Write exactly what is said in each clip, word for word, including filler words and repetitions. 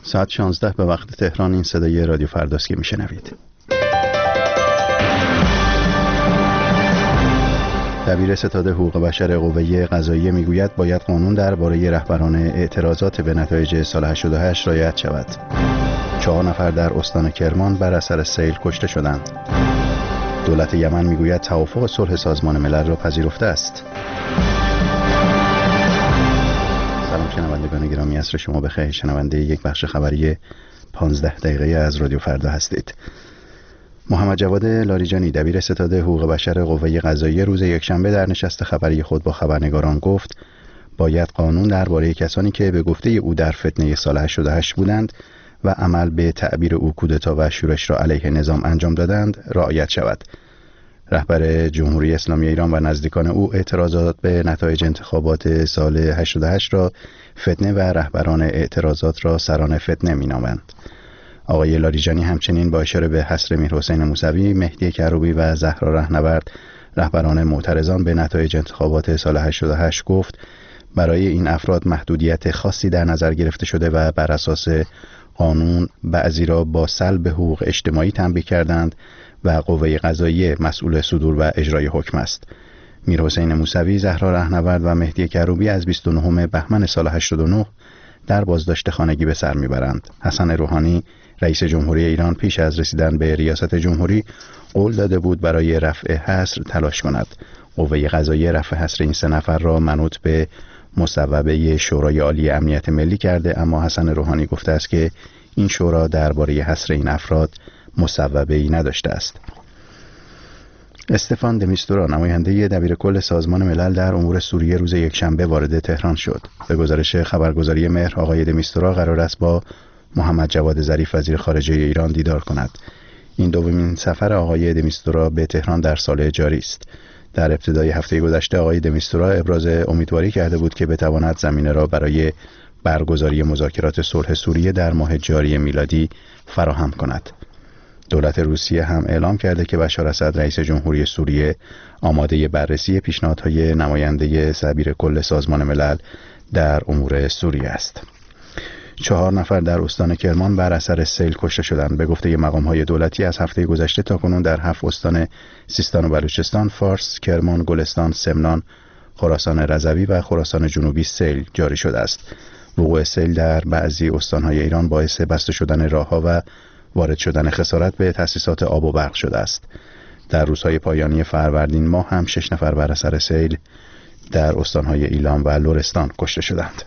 ساعت شانزده به وقت تهران. این صدای رادیو فرداست که میشنوید. دبیر ستاد حقوق بشر قوه قضاییه میگوید باید قانون درباره رهبران اعتراضات به نتایج سال هشتاد و هشت رعایت شود. چهار نفر در استان کرمان بر اثر سیل کشته شدند. دولت یمن میگوید توافق صلح سازمان ملل را پذیرفته است. سلام شنوندگان گرامی، عصر شما بخیر. شنونده یک بخش خبری پانزده دقیقه از رادیو فردا هستید. محمد جواد لاریجانی دبیر ستاد حقوق بشر قوه قضاییه روز یکشنبه در نشست خبری خود با خبرنگاران گفت باید قانون درباره کسانی که به گفته او در فتنه سال هشتاد و هشت بودند و عمل به تعبیر او کودتا و شورش را علیه نظام انجام دادند رعایت شود. رهبر جمهوری اسلامی ایران و نزدیکان او اعتراضات به نتایج انتخابات سال هشتاد و هشت را فتنه و رهبران اعتراضات را سران فتنه می‌نامند. آقای لاریجانی همچنین با اشاره به حصر میرحسین موسوی، مهدی کروبی و زهرا رهنورد رهبران معترضان به نتایج انتخابات سال هشتاد و هشت گفت برای این افراد محدودیت خاصی در نظر گرفته شده و بر اساس قانون بعضی را با سلب حقوق اجتماعی تنبیه کردند و قوه قضاییه مسئول صدور و اجرای حکم است. میرحسین موسوی، زهرا رهنورد و مهدی کروبی از بیست و نهم بهمن سال هشتاد و نه در بازداشت خانگی به سر میبرند. حسن روحانی رئیس جمهوری ایران پیش از رسیدن به ریاست جمهوری قول داده بود برای رفع حصر تلاش کند. قوه قضاییه رفع حصر این سه نفر را منوط به مصوبه شورای عالی امنیت ملی کرده، اما حسن روحانی گفته است که این شورا درباره حصر این افراد مصوبه‌ای نداشته است. استفان دمیستورا نماینده دبیر کل سازمان ملل در امور سوریه روز یکشنبه وارد تهران شد. به گزارش خبرگزاری مهر آقای دمیستورا قرار است با محمد جواد ظریف وزیر خارجه ایران دیدار کند. این دومین سفر آقای دمیستورا به تهران در سال جاری است. در ابتدای هفته گذشته آقای دمیستورا ابراز امیدواری کرده بود که بتواند زمینه را برای برگزاری مذاکرات صلح سوریه در ماه جاری میلادی فراهم کند. دولت روسیه هم اعلام کرده که بشار اسد رئیس جمهوری سوریه آماده بررسی پیشنهادهای نماینده دبیر کل سازمان ملل در امور سوریه است. چهار نفر در استان کرمان بر اثر سیل کشته شدند. به گفته مقام‌های دولتی از هفته گذشته تاکنون در هفت استان سیستان و بلوچستان، فارس، کرمان، گلستان، سمنان، خراسان رضوی و خراسان جنوبی سیل جاری شده است. وقوع سیل در بعضی استان‌های ایران باعث بسته شدن راه‌ها و وارد شدن خسارت به تأسیسات آب و برق شده است. در روزهای پایانی فروردین ماه هم شش نفر بر اثر سیل در استان‌های ایلام و لرستان کشته شدند.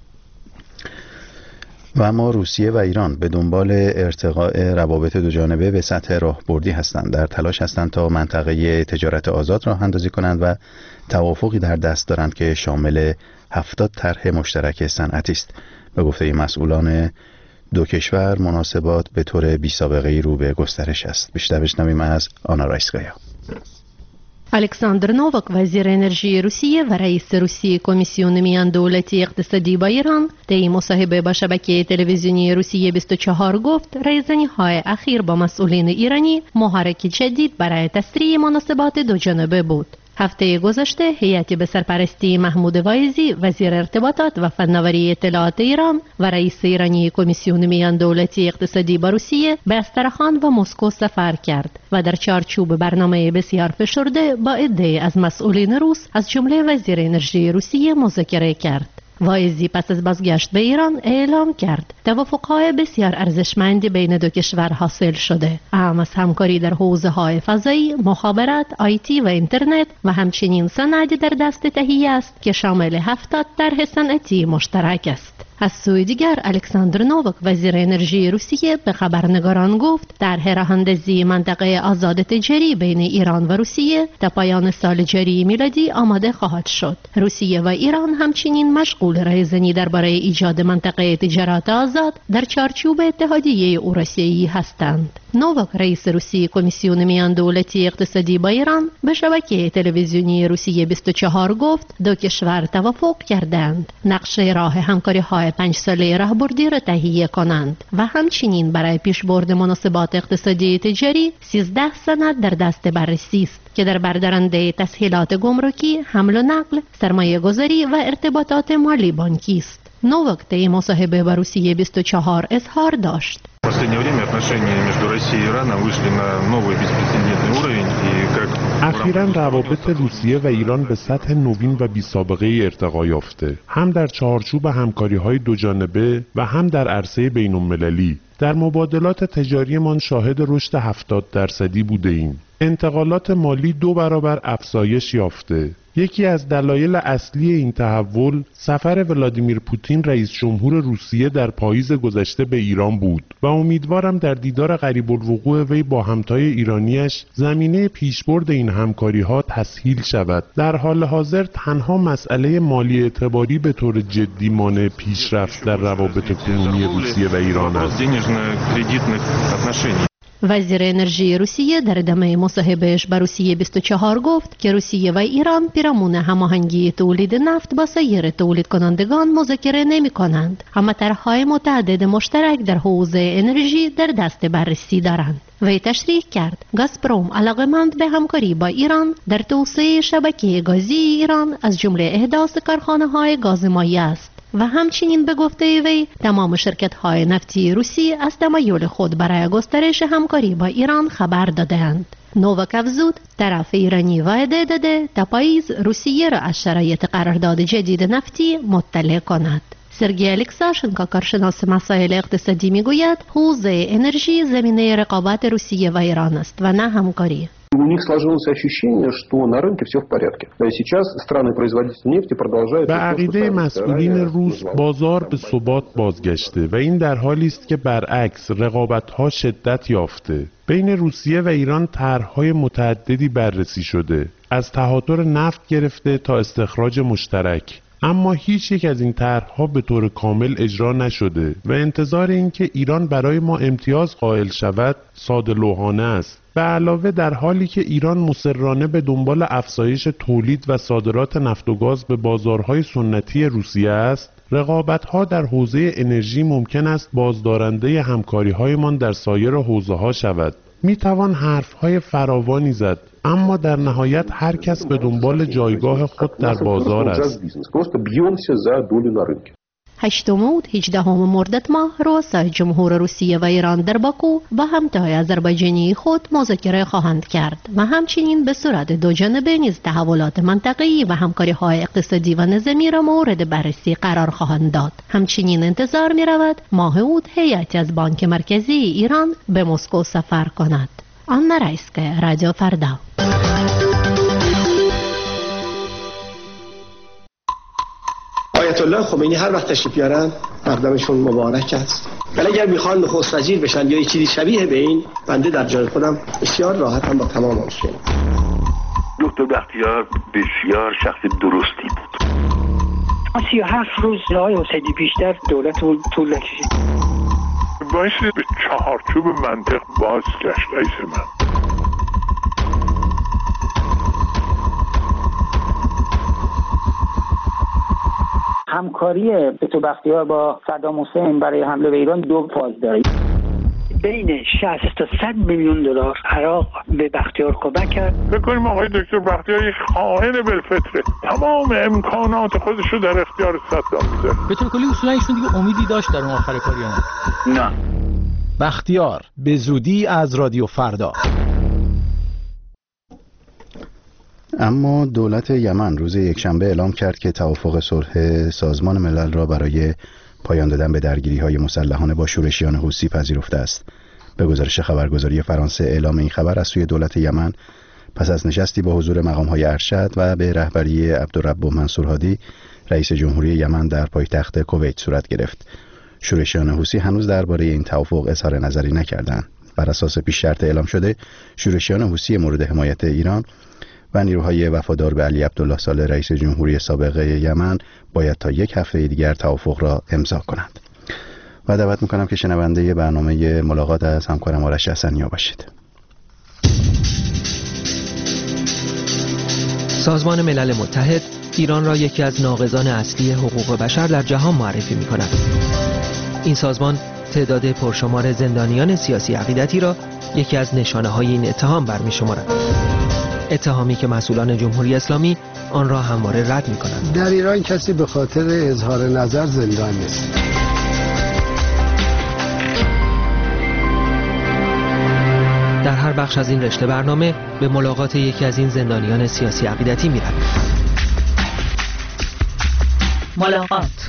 و اما روسیه و ایران به دنبال ارتقاء روابط دوجانبه به سطح راهبردی هستند. در تلاش هستند تا منطقه تجارت آزاد راه اندازی کنند و توافقی در دست دارند که شامل هفتاد طرح مشترک صنعتی است. به گفته مسئولان دو کشور مناسبات به طور بی سابقه‌ای رو به گسترش است. بیشتر بشنویم از آنا رایسکایا. الکساندر نوواک وزیر انرژی روسیه و رئیس روسیه کمیسیون میان دولتی اقتصادی با ایران در مصاحبه با شبکه تلویزیونی روسیه بیست و چهار گفت رایزنی‌های اخیر با مسئولین ایرانی محرک جدید برای تسریع مناسبات دو جانبه بود. هفته گذشته هیئتی به سرپرستی محمود وایزی وزیر ارتباطات و فناوری اطلاعات ایران و رئیس ایرانی کمیسیون میان دولتی اقتصادی با روسیه به استرخان و مسکو سفر کرد و در چارچوب برنامه بسیار فشرده با عده‌ای از مسئولین روس از جمله وزیر انرژی روسیه مذاکره کرد. وایزی پس از بازگشت به ایران اعلام کرد توافق‌های بسیار ارزشمندی بین دو کشور حاصل شده، اهم از همکاری در حوزه‌های فضایی، مخابرات، آیتی و اینترنت و همچنین صنعتی در دست تهیه است که شامل هفتاد طرح صنعتی مشترک است. از سوی دیگر الکساندر نوواک وزیر انرژی روسیه به خبرنگاران گفت طرح راه‌اندازی منطقه آزاد تجاری بین ایران و روسیه تا پایان سال جاری میلادی آماده خواهد شد. روسیه و ایران همچنین مشغول رایزنی درباره ایجاد منطقه تجارت آزاد در چارچوب اتحادیه اوراسیایی هستند. نوواک رئیس روسیه کمیسیون میان دولتی اقتصادی با ایران به شبکه تلویزیونی روسیه بیست و چهار گفت دو کشور توافق کردند نقشه راه همکاری‌های پنج ساله راهبردی را تهیه کنند و همچنین برای پیشبرد مناسبات اقتصادی تجاری سیزده سند در دست بررسی است که در بردارنده تسهیلات گمرکی، حمل و نقل، سرمایه گذاری و ارتباطات مالی بانکی است. نوواک طی مصاحبه با روسیه بیست و چهار اظهار داشت. В последнее время отношения между Россией и Ираном вышли на новый беспрецедентный уровень и как اخیراً روابط روسیه و ایران به سطح نوین و بی‌سابقه ارتقا یافته، هم در چارچوب همکاری‌های دوجانبه و هم در عرصه بین‌المللی. در مبادلات تجاریمان شاهد رشد هفتاد درصدی بوده ایم. انتقالات مالی دو برابر افزایش یافته. یکی از دلایل اصلی این تحول سفر ولادیمیر پوتین رئیس جمهور روسیه در پاییز گذشته به ایران بود و امیدوارم در دیدار قریب الوقوع وی با همتای ایرانیش زمینه پیشبرد این همکاری‌ها تسهیل شود. در حال حاضر تنها مسئله مالی اعتباری به طور جدی مانع پیشرفت در روابط کنونی روسیه و ایران است. وزیر انرژی روسیه در ادامه مصاحبهش با روسیه بیست و چهار گفت که روسیه و ایران پیرامون هماهنگی تولید نفت با سایر تولید کنندگان مذاکره نمی کنند، اما طرح‌های متعدد مشترک در حوزه انرژی در دست بررسی دارند. وی تشریح کرد گازپروم علاقمند به همکاری با ایران در توسعه شبکه گازی ایران از جمله احداث کارخانه‌های گاز مایع است و همچنین به گفته وی تمام شرکت‌های نفتی روسی از تمایل خود برای گسترش همکاری با ایران خبر دادند. نوواک افزود طرف ایرانی وعده داده تا پاییز روسیه را از شرایط قرارداد جدید نفتی مطلع کند. سرگئی الکساشنکو کارشناس مسائل اقتصادی میگوید حوزه انرژی زمینه رقابت روسیه و ایران است و نه همکاری. У них сложилось ощущение, что на рынке все в порядке. Сейчас страны-производители нефти продолжают... به عقیده مسئولین روس بازار به ثبات بازگشته و این در حالی است که برعکس رقابت‌ها شدت یافته. بین روسیه و ایران طرح‌های متعددی بررسی شده، از تهاتر نفت گرفته تا استخراج مشترک. اما هیچ یک از این طرح‌ها به طور کامل اجرا نشده و انتظار این که ایران برای ما امتیاز قائل شود ساده لوحانه است. به علاوه در حالی که ایران مصرانه به دنبال افزایش تولید و صادرات نفت و گاز به بازارهای سنتی روسیه است، رقابت‌ها در حوزه انرژی ممکن است بازدارنده همکاری‌هایمان در سایر حوزه‌ها شود. میتوان حرف‌های فراوانی زد، اما در نهایت هر کس به دنبال جایگاه خود در بازار است. هشتم و هجدهم مرداد ماه رؤسای جمهور روسیه و ایران در باکو با همتای آذربایجانی خود مذاکره خواهند کرد و همچنین به صورت دوجانبه نیز تحولات منطقه‌ای و همکاری‌های اقتصادی و نظامی را مورد بررسی قرار خواهند داد. همچنین انتظار می‌رود ماه اوت هیئتی از بانک مرکزی ایران به مسکو سفر کند. آنا رایسکا، رادیو فردا. آیت الله خمینی هر وقت تشریف بیارن مقدمشون مبارک است. ولی اگر میخوان نخست وزیر بشن یا چیزی شبیه به این، بنده در جای خودم بسیار راحتم با تمام آرزویم. دکتر بختیار بسیار شخص درستی بود. سی و هفت روز آقای حسینی بیشتر دولت طول نکشید. باعث به چهارچوب منطق باز گشت رئیس من. همکاری دکتر بختیار با صدام حسین برای حمله به ایران دو فاز داره. بین شصت تا صد میلیون دلار عراق به بختیار کمک کرد. فکر کنیم آقای دکتر بختیار یک خائن بالفطره، تمام امکانات خودش رو در اختیار صدام میذاره. به طور کلی اصولا ایشون دیگه امیدی داشت در اون آخر کاری نه. نه. بختیار به زودی از رادیو فردا. اما دولت یمن روز یکشنبه اعلام کرد که توافق صلح سازمان ملل را برای پایان دادن به درگیری‌های مسلحانه با شورشیان حوثی پذیرفته است. به گزارش خبرگزاری فرانسه اعلام این خبر از سوی دولت یمن پس از نشستی با حضور مقام‌های ارشد و به رهبری عبدالرب منصور هادی رئیس جمهوری یمن در پایتخت کویت صورت گرفت. شورشیان حوثی هنوز درباره این توافق اظهار نظری نکردند. بر اساس پیش شرط اعلام شده شورشیان حوثی مورد حمایت ایران و نیروهای وفادار به علی عبدالله صالح رئیس جمهوری سابق یمن باید تا یک هفته دیگر توافق را امضا کنند. و دعوت میکنم که شنونده برنامه ملاقات از همکارم آرش حسنیا باشید. سازمان ملل متحد ایران را یکی از ناقضان اصلی حقوق بشر در جهان معرفی میکند. این سازمان تعداد پرشمار زندانیان سیاسی عقیدتی را یکی از نشانه‌های این اتهام برمی‌شمارد. اتهامی که مسئولان جمهوری اسلامی آن را همواره رد می‌کنند. در ایران کسی به خاطر اظهار نظر زندان نیست. در هر بخش از این رشته برنامه به ملاقات یکی از این زندانیان سیاسی عقیدتی می‌رویم. ملاقات.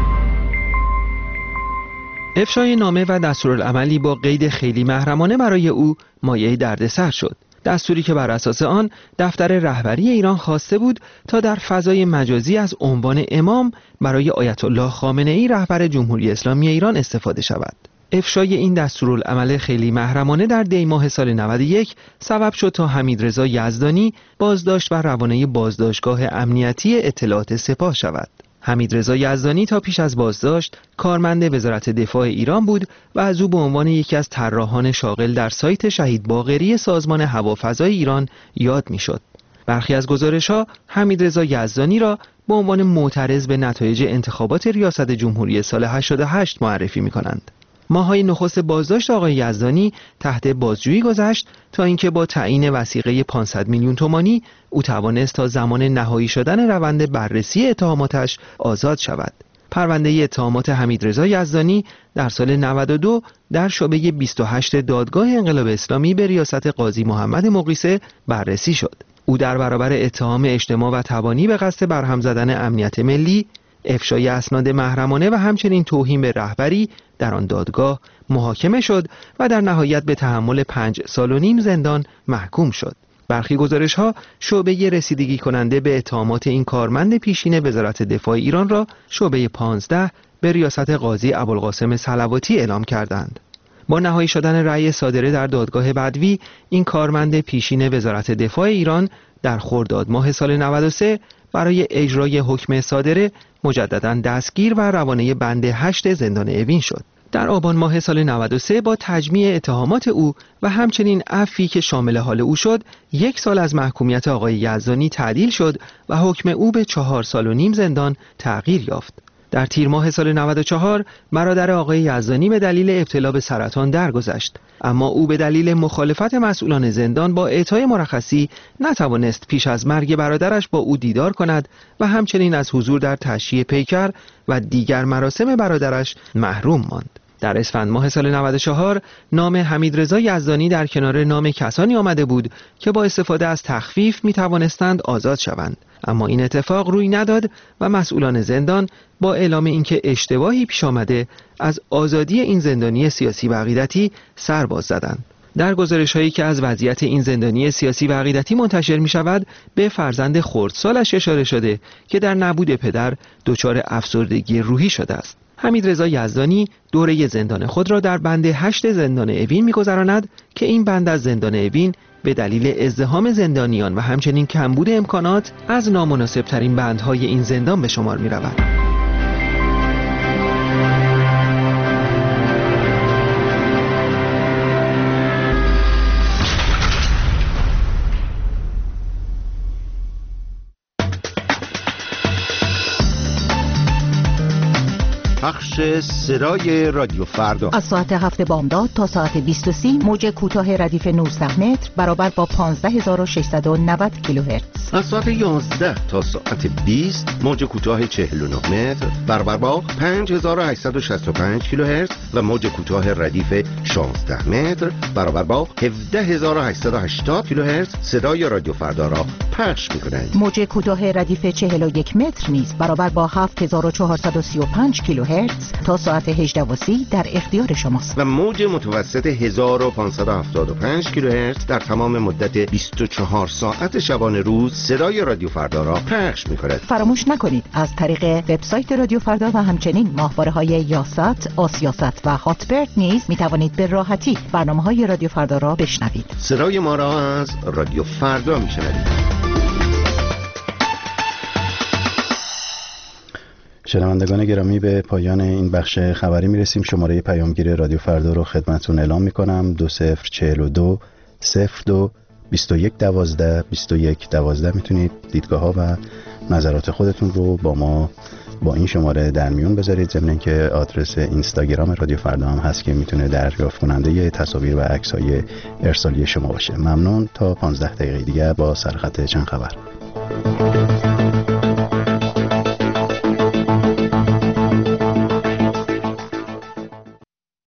افشای نامه و دستورالعملی با قید خیلی محرمانه برای او مایه دردسر شد. دستوری که بر اساس آن دفتر رهبری ایران خواسته بود تا در فضای مجازی از عنوان امام برای آیت الله خامنه ای رهبر جمهوری اسلامی ایران استفاده شود. افشای این دستورالعمل خیلی محرمانه در دی ماه سال نود و یک سبب شد تا حمیدرضا یزدانی بازداشت و روانه بازداشتگاه امنیتی اطلاعات سپاه شود. حمیدرضا یزدانی تا پیش از بازداشت کارمند وزارت دفاع ایران بود و از او به عنوان یکی از طراحان شاغل در سایت شهید باقری سازمان هوافضای ایران یاد میشد. برخی از گزارش‌ها حمیدرضا یزدانی را به عنوان معترض به نتایج انتخابات ریاست جمهوری سال هشتاد و هشت معرفی می‌کنند. ماه‌های نخست بازداشت آقای یزدانی تحت بازجویی گذشت تا اینکه با تعیین وثیقه پانصد میلیون تومانی او توانست تا زمان نهایی شدن روند بررسی اتهاماتش آزاد شود. پرونده اتهامات حمیدرضا یزدانی در سال نود و دو در شعبه بیست و هشت دادگاه انقلاب اسلامی به ریاست قاضی محمد مقیسه بررسی شد. او در برابر اتهام اجتماع و تبانی به قصد برهم زدن امنیت ملی، افشای اسناد محرمانه و همچنین توهین به رهبری در آن دادگاه محاکمه شد و در نهایت به تحمل پنج سال و نیم زندان محکوم شد. برخی گزارش‌ها شعبه رسیدگی کننده به اتهامات این کارمند پیشین وزارت دفاع ایران را شعبه پانزده به ریاست قاضی ابوالقاسم صلواتی اعلام کردند. با نهایی شدن رأی صادره در دادگاه بدوی، این کارمند پیشین وزارت دفاع ایران در خرداد ماه سال نود و سه برای اجرای حکم صادره مجدداً دستگیر و روانه بند هشت زندان اوین شد. در آبان ماه سال نود و سه با تجمیع اتهامات او و همچنین عفوی که شامل حال او شد، یک سال از محکومیت آقای یزدانی تعدیل شد و حکم او به چهار سال و نیم زندان تغییر یافت. در تیر ماه سال نود و چهار برادر آقای یزدانی به دلیل ابتلا به سرطان درگذشت، اما او به دلیل مخالفت مسئولان زندان با اعطای مرخصی نتوانست پیش از مرگ برادرش با او دیدار کند و همچنین از حضور در تشییع پیکر و دیگر مراسم برادرش محروم ماند. در اسفند ماه سال نود و چهار نام حمیدرضا یزدانی در کنار نام کسانی آمده بود که با استفاده از تخفیف می توانستند آزاد شوند، اما این اتفاق روی نداد و مسئولان زندان با اعلام اینکه اشتباهی پیش آمده از آزادی این زندانی سیاسی و عقیدتی سر باز زدند. در گزارش‌هایی که از وضعیت این زندانی سیاسی و عقیدتی منتشر می شود به فرزند خردسالش اشاره شده که در نبود پدر دچار افسردگی روحی شده است. حمیدرضا یزدانی دوره زندان خود را در بند هشت زندان اوین می‌گذراند که این بند از زندان اوین به دلیل ازدحام زندانیان و همچنین کمبود امکانات از نامناسب‌ترین بندهای این زندان به شمار می‌رود. بخش صدای رادیو فردا از ساعت هفت بامداد تا ساعت بیست و سه موج کوتاه ردیف نوزده متر برابر با پانزده هزار و ششصد و نود کیلوهرتز. از ساعت یازده تا ساعت بیست موج کوتاه چهل و نه متر برابر با پنج هزار و هشتصد و شصت و پنج کیلوهرتز و موج کوتاه ردیف شانزده متر برابر با هفده هزار و هشتصد و هشتاد کیلوهرتز صدای رادیو فردا را پخش می‌کنند. موج کوتاه ردیف چهل و یک متر نیز برابر با هفت هزار و چهارصد و سی و پنج کیلوهرتز تا ساعت هجده و سی در اختیار شماست. و موج متوسط هزار و پانصد و هفتاد و پنج کیلوهرتز در تمام مدت بیست و چهار ساعت شبانه روز صدای رادیو فردا را پخش می‌کند. فراموش نکنید از طریق وبسایت رادیو فردا و همچنین ماهواره‌های یاست، آسیاست و هاتبرد نیز می‌توانید به راحتی برنامه‌های رادیو فردا را بشنوید. صدای ما را از رادیو فردا می‌شنوید. شنوندگان گرامی، به پایان این بخش خبری میرسیم. شماره پیامگیر رادیو فردا رو خدمتتون اعلام میکنم: دو صفر چهل و دو صفر دو بیست و یک دوازده بیست و یک دوازده. میتونید دیدگاه ها و نظرات خودتون رو با ما با این شماره در میون بذارید، ضمن که آدرس اینستاگرام رادیو فردا هم هست که میتونه دریافت کننده تصاویر و عکس‌های ارسالی شما باشه. ممنون. تا پانزده دقیقه دیگه با سرخط چند خبر.